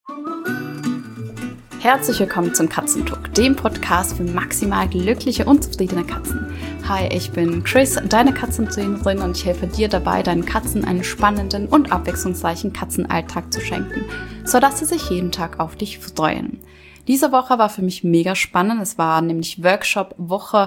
Herzlich willkommen zum Katzentalk, dem Podcast für maximal glückliche und zufriedene Katzen. Hi, ich bin Chris, deine Katzentrainerin, und ich helfe dir dabei, deinen Katzen einen spannenden und abwechslungsreichen Katzenalltag zu schenken, sodass sie sich jeden Tag auf dich freuen. Diese Woche war für mich mega spannend. Es war nämlich Workshop Woche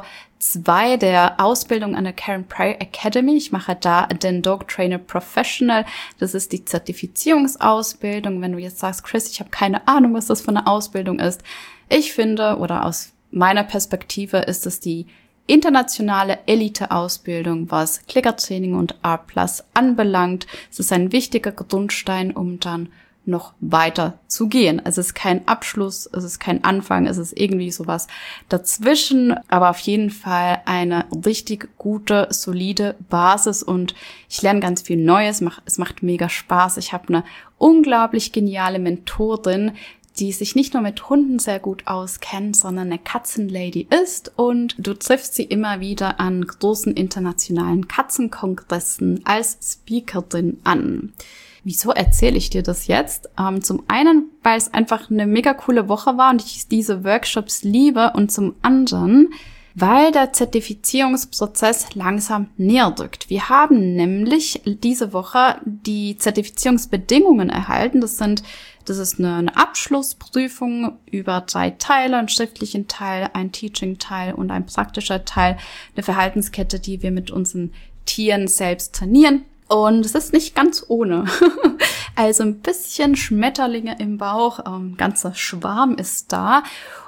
2 der Ausbildung an der Karen Pryor Academy. Ich mache da den Dog Trainer Professional. Das ist die Zertifizierungsausbildung. Wenn du jetzt sagst, Chris, ich habe keine Ahnung, was das für eine Ausbildung ist. Ich finde, oder aus meiner Perspektive, ist es die internationale Elite-Ausbildung, was Klickertraining und R+ anbelangt. Es ist ein wichtiger Grundstein, um dann noch weiter zu gehen. Es ist kein Abschluss, es ist kein Anfang, es ist irgendwie sowas dazwischen, aber auf jeden Fall eine richtig gute, solide Basis, und ich lerne ganz viel Neues, es macht mega Spaß. Ich habe eine unglaublich geniale Mentorin, die sich nicht nur mit Hunden sehr gut auskennt, sondern eine Katzenlady ist, und du triffst sie immer wieder an großen internationalen Katzenkongressen als Speakerin an. Wieso erzähle ich dir das jetzt? Zum einen, weil es einfach eine mega coole Woche war und ich diese Workshops liebe, und zum anderen, weil der Zertifizierungsprozess langsam näher rückt. Wir haben nämlich diese Woche die Zertifizierungsbedingungen erhalten. Das ist eine Abschlussprüfung über 3 Teile, einen schriftlichen Teil, ein Teaching-Teil und ein praktischer Teil, eine Verhaltenskette, die wir mit unseren Tieren selbst trainieren. Und es ist nicht ganz ohne. Also ein bisschen Schmetterlinge im Bauch, ein ganzer Schwarm ist da.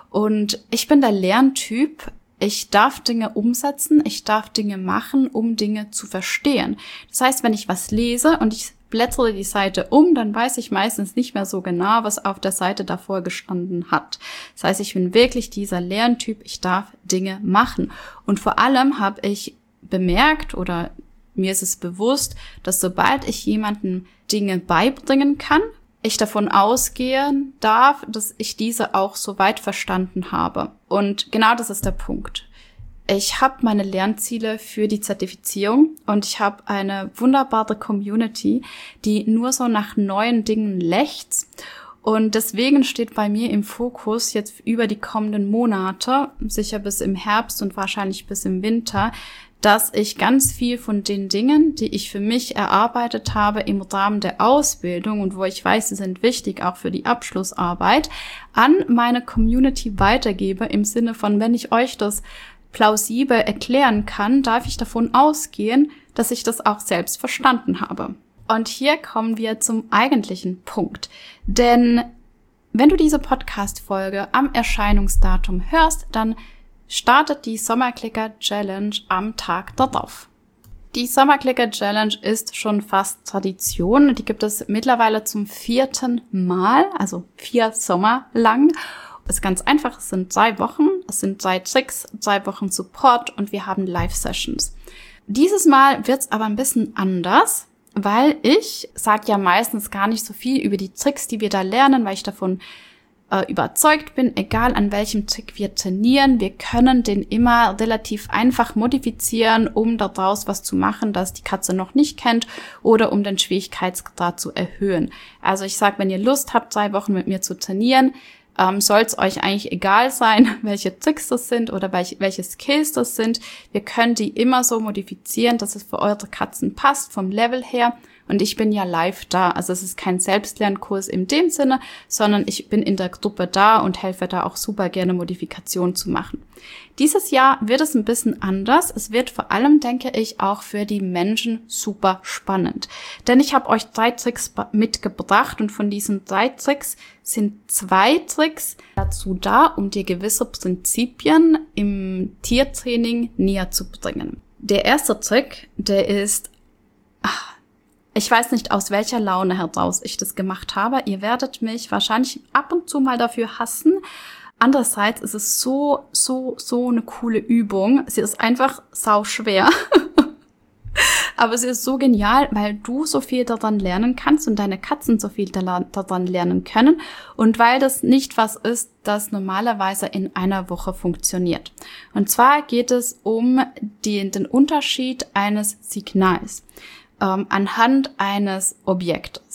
Und ich bin der Lerntyp. Ich darf Dinge umsetzen, ich darf Dinge machen, um Dinge zu verstehen. Das heißt, wenn ich was lese und ich blättere die Seite um, dann weiß ich meistens nicht mehr so genau, was auf der Seite davor gestanden hat. Das heißt, ich bin wirklich dieser Lerntyp, ich darf Dinge machen. Und vor allem habe ich bemerkt, oder mir ist es bewusst, dass sobald ich jemandem Dinge beibringen kann, ich davon ausgehen darf, dass ich diese auch soweit verstanden habe. Und genau das ist der Punkt. Ich habe meine Lernziele für die Zertifizierung und ich habe eine wunderbare Community, die nur so nach neuen Dingen lechzt. Und deswegen steht bei mir im Fokus jetzt über die kommenden Monate, sicher bis im Herbst und wahrscheinlich bis im Winter, dass ich ganz viel von den Dingen, die ich für mich erarbeitet habe im Rahmen der Ausbildung und wo ich weiß, sie sind wichtig auch für die Abschlussarbeit, an meine Community weitergebe, im Sinne von, wenn ich euch das plausibel erklären kann, darf ich davon ausgehen, dass ich das auch selbst verstanden habe. Und hier kommen wir zum eigentlichen Punkt. Denn wenn du diese Podcast-Folge am Erscheinungsdatum hörst, dann startet die Sommerclicker Challenge am Tag darauf. Die Sommerclicker Challenge ist schon fast Tradition. Die gibt es mittlerweile zum 4. Mal, also 4 Sommer lang. Es ist ganz einfach, es sind 3 Wochen, es sind 3 Tricks, 3 Wochen Support und wir haben Live-Sessions. Dieses Mal wird es aber ein bisschen anders, weil ich sage ja meistens gar nicht so viel über die Tricks, die wir da lernen, weil ich davon überzeugt bin, egal an welchem Trick wir trainieren, wir können den immer relativ einfach modifizieren, um daraus was zu machen, das die Katze noch nicht kennt, oder um den Schwierigkeitsgrad zu erhöhen. Also ich sage, wenn ihr Lust habt, 3 Wochen mit mir zu trainieren, soll es euch eigentlich egal sein, welche Tricks das sind oder welche Skills das sind. Wir können die immer so modifizieren, dass es für eure Katzen passt, vom Level her. Und ich bin ja live da. Also es ist kein Selbstlernkurs in dem Sinne, sondern ich bin in der Gruppe da und helfe da auch super gerne, Modifikationen zu machen. Dieses Jahr wird es ein bisschen anders. Es wird vor allem, denke ich, auch für die Menschen super spannend. Denn ich habe euch 3 Tricks mitgebracht und von diesen 3 Tricks sind 2 Tricks dazu da, um dir gewisse Prinzipien im Tiertraining näher zu bringen. Der erste Trick, der ist, ich weiß nicht, aus welcher Laune heraus ich das gemacht habe. Ihr werdet mich wahrscheinlich ab und zu mal dafür hassen. Andererseits ist es so eine coole Übung. Sie ist einfach sauschwer. Aber sie ist so genial, weil du so viel daran lernen kannst und deine Katzen so viel daran lernen können und weil das nicht was ist, das normalerweise in einer Woche funktioniert. Und zwar geht es um den Unterschied eines Signals anhand eines Objektes.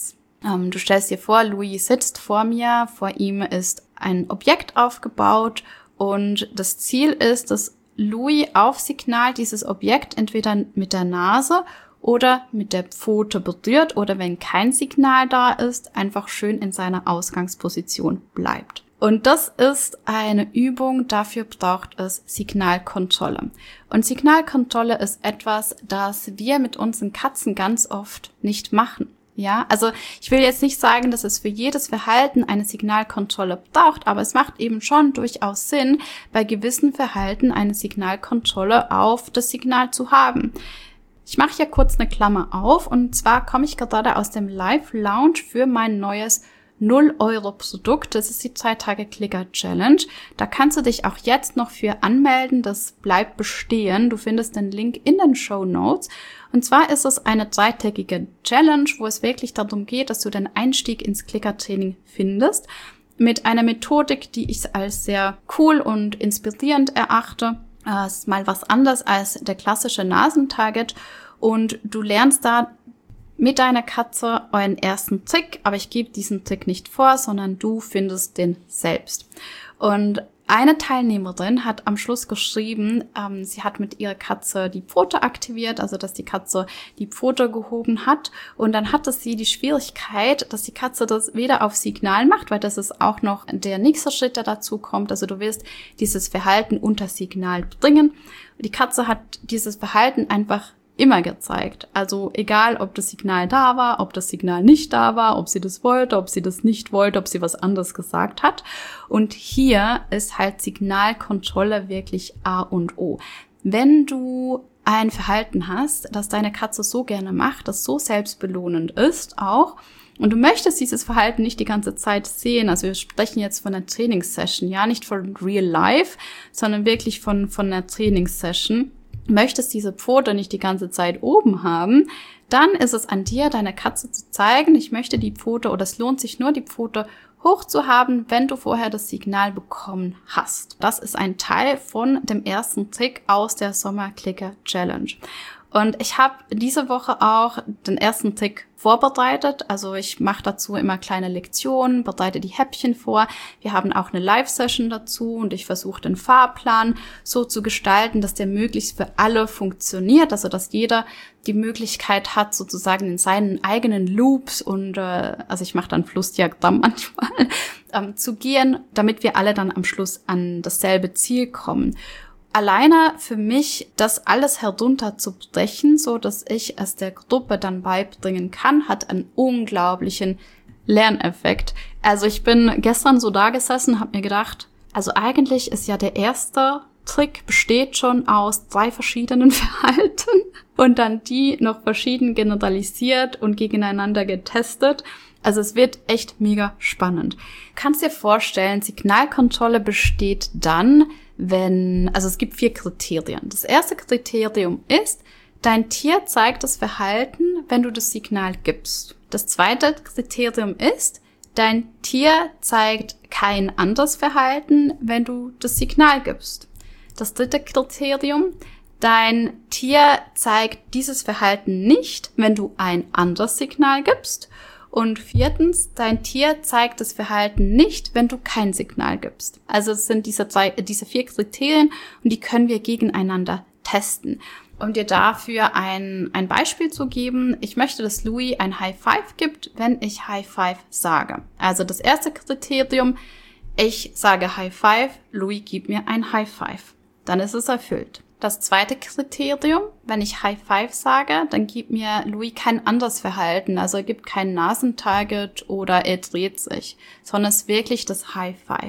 Du stellst dir vor, Louis sitzt vor mir, vor ihm ist ein Objekt aufgebaut und das Ziel ist, dass Louis auf Signal dieses Objekt entweder mit der Nase oder mit der Pfote berührt oder wenn kein Signal da ist, einfach schön in seiner Ausgangsposition bleibt. Und das ist eine Übung, dafür braucht es Signalkontrolle. Und Signalkontrolle ist etwas, das wir mit unseren Katzen ganz oft nicht machen. Ja, also ich will jetzt nicht sagen, dass es für jedes Verhalten eine Signalkontrolle braucht, aber es macht eben schon durchaus Sinn, bei gewissen Verhalten eine Signalkontrolle auf das Signal zu haben. Ich mache hier kurz eine Klammer auf und zwar komme ich gerade aus dem Live-Lounge für mein neues 0-Euro-Produkt. Das ist die 2-Tage-Clicker-Challenge. Da kannst du dich auch jetzt noch für anmelden. Das bleibt bestehen. Du findest den Link in den Shownotes. Und zwar ist es eine 3-tägige Challenge, wo es wirklich darum geht, dass du den Einstieg ins Clicker-Training findest. Mit einer Methodik, die ich als sehr cool und inspirierend erachte. Es ist mal was anderes als der klassische Nasentarget. Und du lernst da mit deiner Katze euren ersten Trick, aber ich gebe diesen Trick nicht vor, sondern du findest den selbst. Und eine Teilnehmerin hat am Schluss geschrieben, sie hat mit ihrer Katze die Pfote aktiviert, also dass die Katze die Pfote gehoben hat und dann hatte sie die Schwierigkeit, dass die Katze das weder auf Signal macht, weil das ist auch noch der nächste Schritt, der dazu kommt, also du willst dieses Verhalten unter Signal bringen. Die Katze hat dieses Verhalten einfach immer gezeigt. Also egal, ob das Signal da war, ob das Signal nicht da war, ob sie das wollte, ob sie das nicht wollte, ob sie was anderes gesagt hat. Und hier ist halt Signalkontrolle wirklich A und O. Wenn du ein Verhalten hast, das deine Katze so gerne macht, das so selbstbelohnend ist auch, und du möchtest dieses Verhalten nicht die ganze Zeit sehen, also wir sprechen jetzt von einer Trainingssession, ja, nicht von Real Life, sondern wirklich von einer Trainingssession, möchtest diese Pfote nicht die ganze Zeit oben haben, dann ist es an dir, deiner Katze zu zeigen, ich möchte die Pfote oder es lohnt sich nur, die Pfote hoch zu haben, wenn du vorher das Signal bekommen hast. Das ist ein Teil von dem ersten Trick aus der Sommer-Clicker-Challenge. Und ich habe diese Woche auch den ersten Trick vorbereitet. Also ich mache dazu immer kleine Lektionen, bereite die Häppchen vor. Wir haben auch eine Live-Session dazu und ich versuche den Fahrplan so zu gestalten, dass der möglichst für alle funktioniert. Also dass jeder die Möglichkeit hat, sozusagen in seinen eigenen Loops und also ich mache dann Flussdiagramm manchmal, zu gehen, damit wir alle dann am Schluss an dasselbe Ziel kommen. Alleine für mich das alles herunterzubrechen, so dass ich es der Gruppe dann beibringen kann, hat einen unglaublichen Lerneffekt. Also ich bin gestern so da gesessen, habe mir gedacht, also eigentlich ist ja der erste Trick besteht schon aus 3 verschiedenen Verhalten und dann die noch verschieden generalisiert und gegeneinander getestet. Also es wird echt mega spannend. Du kannst dir vorstellen, Signalkontrolle besteht dann, also es gibt 4 Kriterien. Das erste Kriterium ist, dein Tier zeigt das Verhalten, wenn du das Signal gibst. Das zweite Kriterium ist, dein Tier zeigt kein anderes Verhalten, wenn du das Signal gibst. Das dritte Kriterium, dein Tier zeigt dieses Verhalten nicht, wenn du ein anderes Signal gibst. Und 4, dein Tier zeigt das Verhalten nicht, wenn du kein Signal gibst. Also es sind diese 4 Kriterien und die können wir gegeneinander testen. Um dir dafür ein Beispiel zu geben, ich möchte, dass Louis ein High Five gibt, wenn ich High Five sage. Also das erste Kriterium, ich sage High Five, Louis gibt mir ein High Five. Dann ist es erfüllt. Das zweite Kriterium, wenn ich High Five sage, dann gibt mir Louis kein anderes Verhalten. Also er gibt kein Nasentarget oder er dreht sich, sondern es ist wirklich das High Five.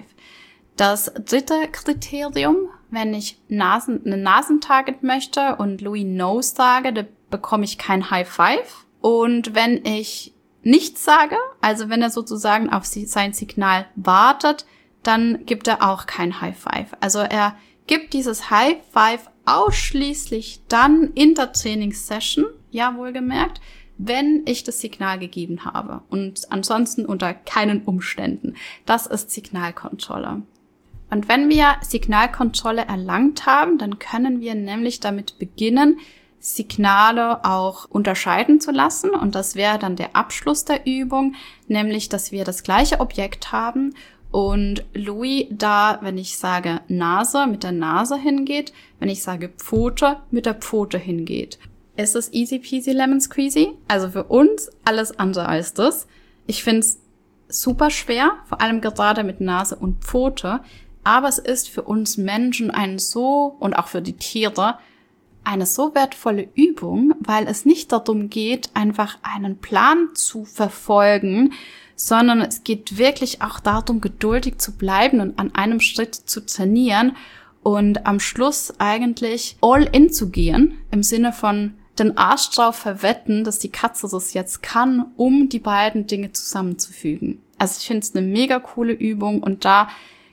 Das dritte Kriterium, wenn ich eine Nasentarget möchte und Louis No sage, dann bekomme ich kein High Five. Und wenn ich nichts sage, also wenn er sozusagen auf sein Signal wartet, dann gibt er auch kein High Five. Also er gibt dieses High Five ausschließlich dann in der Trainingssession, ja wohlgemerkt, wenn ich das Signal gegeben habe und ansonsten unter keinen Umständen. Das ist Signalkontrolle. Und wenn wir Signalkontrolle erlangt haben, dann können wir nämlich damit beginnen, Signale auch unterscheiden zu lassen. Und das wäre dann der Abschluss der Übung, nämlich, dass wir das gleiche Objekt haben und Louis da, wenn ich sage Nase, mit der Nase hingeht, wenn ich sage Pfote, mit der Pfote hingeht. Ist das easy peasy lemon squeezy? Also für uns alles andere als das. Ich finde es super schwer, vor allem gerade mit Nase und Pfote. Aber es ist für uns Menschen und auch für die Tiere, eine so wertvolle Übung, weil es nicht darum geht, einfach einen Plan zu verfolgen, sondern es geht wirklich auch darum, geduldig zu bleiben und an einem Schritt zu trainieren und am Schluss eigentlich all in zu gehen, im Sinne von den Arsch drauf verwetten, dass die Katze das jetzt kann, um die beiden Dinge zusammenzufügen. Also ich finde es eine mega coole Übung und da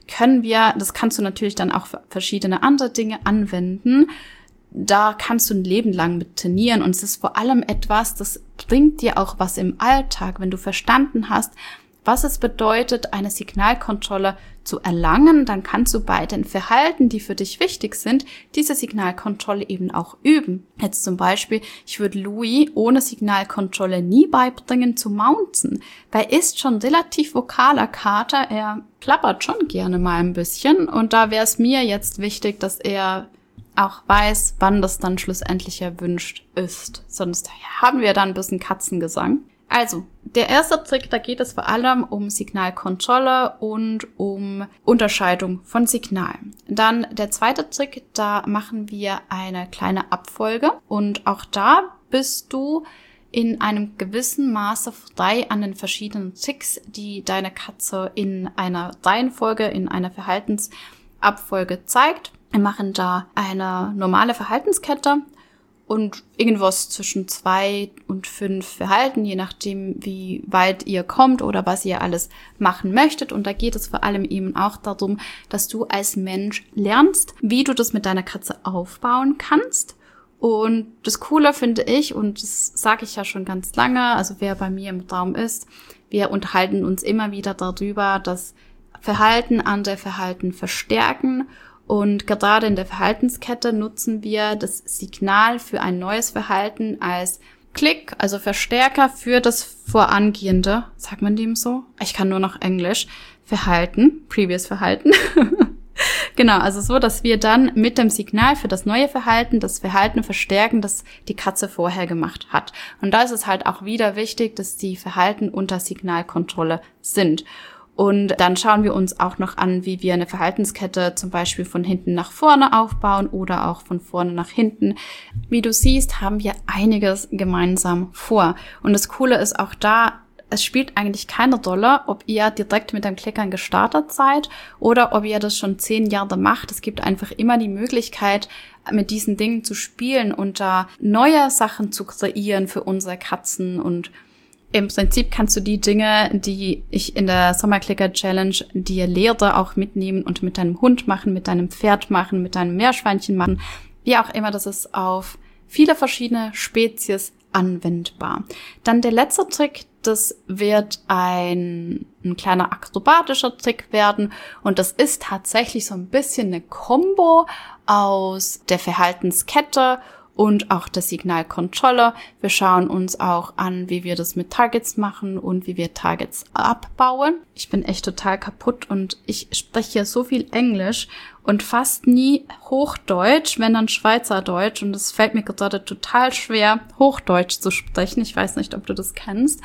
das kannst du natürlich dann auch für verschiedene andere Dinge anwenden. Da kannst du ein Leben lang mit trainieren und es ist vor allem etwas, das bringt dir auch was im Alltag, wenn du verstanden hast, was es bedeutet, eine Signalkontrolle zu erlangen, dann kannst du bei den Verhalten, die für dich wichtig sind, diese Signalkontrolle eben auch üben. Jetzt zum Beispiel, ich würde Louis ohne Signalkontrolle nie beibringen zu mounten, weil er ist schon relativ vokaler Kater, er plappert schon gerne mal ein bisschen und da wäre es mir jetzt wichtig, dass er auch weiß, wann das dann schlussendlich erwünscht ist. Sonst haben wir dann ein bisschen Katzengesang. Also, der erste Trick, da geht es vor allem um Signalkontrolle und um Unterscheidung von Signalen. Dann der zweite Trick, da machen wir eine kleine Abfolge und auch da bist du in einem gewissen Maße frei an den verschiedenen Tricks, die deine Katze in einer Reihenfolge, in einer Verhaltensabfolge zeigt. Wir machen da eine normale Verhaltenskette und irgendwas zwischen 2 und 5 Verhalten, je nachdem, wie weit ihr kommt oder was ihr alles machen möchtet. Und da geht es vor allem eben auch darum, dass du als Mensch lernst, wie du das mit deiner Katze aufbauen kannst. Und das Coole finde ich, und das sage ich ja schon ganz lange, also wer bei mir im Raum ist, wir unterhalten uns immer wieder darüber, dass Verhalten andere Verhalten verstärken. Und gerade in der Verhaltenskette nutzen wir das Signal für ein neues Verhalten als Klick, also Verstärker für das vorangehende, sagt man dem so? Ich kann nur noch Englisch. Verhalten, previous Verhalten. Genau, also so, dass wir dann mit dem Signal für das neue Verhalten das Verhalten verstärken, das die Katze vorher gemacht hat. Und da ist es halt auch wieder wichtig, dass die Verhalten unter Signalkontrolle sind. Und dann schauen wir uns auch noch an, wie wir eine Verhaltenskette zum Beispiel von hinten nach vorne aufbauen oder auch von vorne nach hinten. Wie du siehst, haben wir einiges gemeinsam vor. Und das Coole ist auch da, es spielt eigentlich keine Rolle, ob ihr direkt mit dem Klickern gestartet seid oder ob ihr das schon 10 Jahre macht. Es gibt einfach immer die Möglichkeit, mit diesen Dingen zu spielen und da neue Sachen zu kreieren für unsere Katzen. Und im Prinzip kannst du die Dinge, die ich in der Sommerklicker-Challenge dir lehre, auch mitnehmen und mit deinem Hund machen, mit deinem Pferd machen, mit deinem Meerschweinchen machen. Wie auch immer, das ist auf viele verschiedene Spezies anwendbar. Dann der letzte Trick, das wird ein kleiner akrobatischer Trick werden und das ist tatsächlich so ein bisschen eine Kombo aus der Verhaltenskette und auch der Signalkontrolle. Wir schauen uns auch an, wie wir das mit Targets machen und wie wir Targets abbauen. Ich bin echt total kaputt und ich spreche hier so viel Englisch und fast nie Hochdeutsch, wenn dann Schweizerdeutsch. Und es fällt mir gerade total schwer, Hochdeutsch zu sprechen. Ich weiß nicht, ob du das kennst.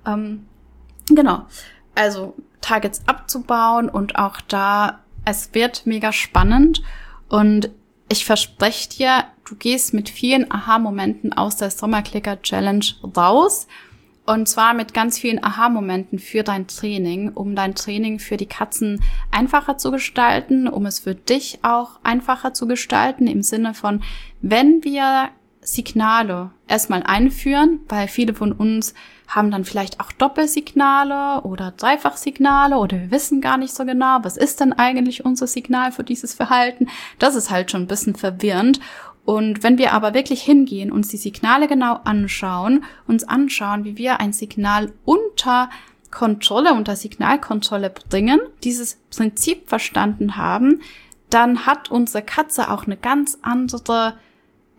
Genau, also Targets abzubauen und auch da, es wird mega spannend und ich verspreche dir, du gehst mit vielen Aha-Momenten aus der Sommerklicker-Challenge raus. Und zwar mit ganz vielen Aha-Momenten für dein Training, um dein Training für die Katzen einfacher zu gestalten, um es für dich auch einfacher zu gestalten, im Sinne von, wenn wir Signale erstmal einführen, weil viele von uns haben dann vielleicht auch Doppelsignale oder Dreifachsignale oder wir wissen gar nicht so genau, was ist denn eigentlich unser Signal für dieses Verhalten. Das ist halt schon ein bisschen verwirrend. Und wenn wir aber wirklich hingehen, uns die Signale genau anschauen, wie wir ein Signal unter Signalkontrolle bringen, dieses Prinzip verstanden haben, dann hat unsere Katze auch eine ganz andere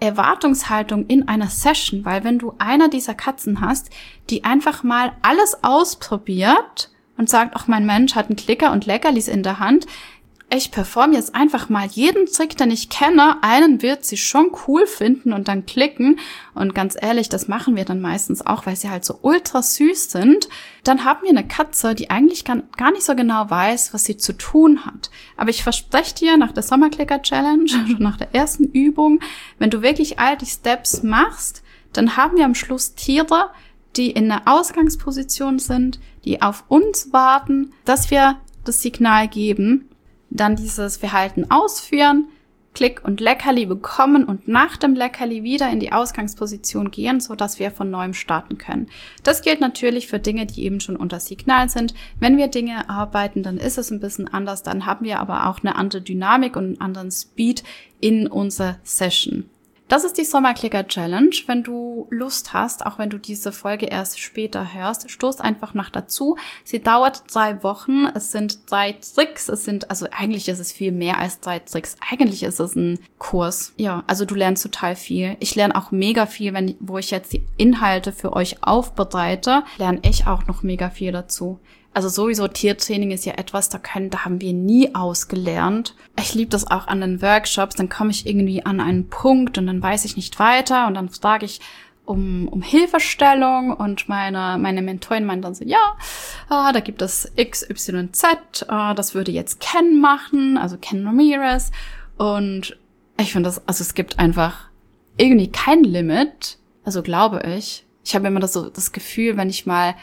Erwartungshaltung in einer Session, weil wenn du einer dieser Katzen hast, die einfach mal alles ausprobiert und sagt, ach, mein Mensch hat einen Klicker und Leckerlis in der Hand, ich performe jetzt einfach mal jeden Trick, den ich kenne, einen wird sie schon cool finden und dann klicken. Und ganz ehrlich, das machen wir dann meistens auch, weil sie halt so ultra süß sind. Dann haben wir eine Katze, die eigentlich gar nicht so genau weiß, was sie zu tun hat. Aber ich verspreche dir, nach der Sommerklicker-Challenge, nach der ersten Übung, wenn du wirklich all die Steps machst, dann haben wir am Schluss Tiere, die in einer Ausgangsposition sind, die auf uns warten, dass wir das Signal geben, dann dieses Verhalten ausführen, Klick und Leckerli bekommen und nach dem Leckerli wieder in die Ausgangsposition gehen, so dass wir von neuem starten können. Das gilt natürlich für Dinge, die eben schon unter Signal sind. Wenn wir Dinge arbeiten, dann ist es ein bisschen anders, dann haben wir aber auch eine andere Dynamik und einen anderen Speed in unserer Session. Das ist die Sommerklicker Challenge. Wenn du Lust hast, auch wenn du diese Folge erst später hörst, stoß einfach nach dazu. Sie dauert 3 Wochen. Es sind 3 Tricks. Eigentlich ist es viel mehr als 3 Tricks. Eigentlich ist es ein Kurs. Ja, also du lernst total viel. Ich lerne auch mega viel, wo ich jetzt die Inhalte für euch aufbereite, lerne ich auch noch mega viel dazu. Also sowieso Tiertraining ist ja etwas, da haben wir nie ausgelernt. Ich liebe das auch an den Workshops, dann komme ich irgendwie an einen Punkt und dann weiß ich nicht weiter und dann frage ich um Hilfestellung und meine Mentorin meint dann so, da gibt es XYZ, das würde jetzt Ken machen, also Ken Ramirez. Und ich finde es gibt einfach irgendwie kein Limit, also glaube ich. Ich habe immer das Gefühl, wenn ich mal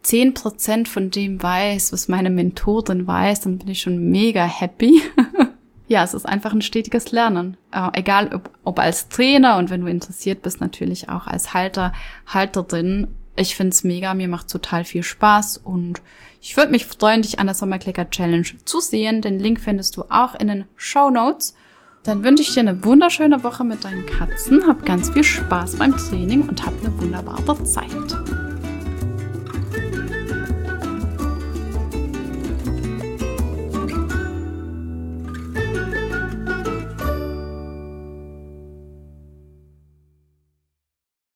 10% von dem weiß, was meine Mentorin weiß, dann bin ich schon mega happy. Ja, es ist einfach ein stetiges Lernen. Egal ob als Trainer und wenn du interessiert bist, natürlich auch als Halterin. Ich find's mega, mir macht total viel Spaß und ich würde mich freuen, dich an der Sommerklicker Challenge zu sehen. Den Link findest du auch in den Shownotes. Dann wünsche ich dir eine wunderschöne Woche mit deinen Katzen. Hab ganz viel Spaß beim Training und hab eine wunderbare Zeit.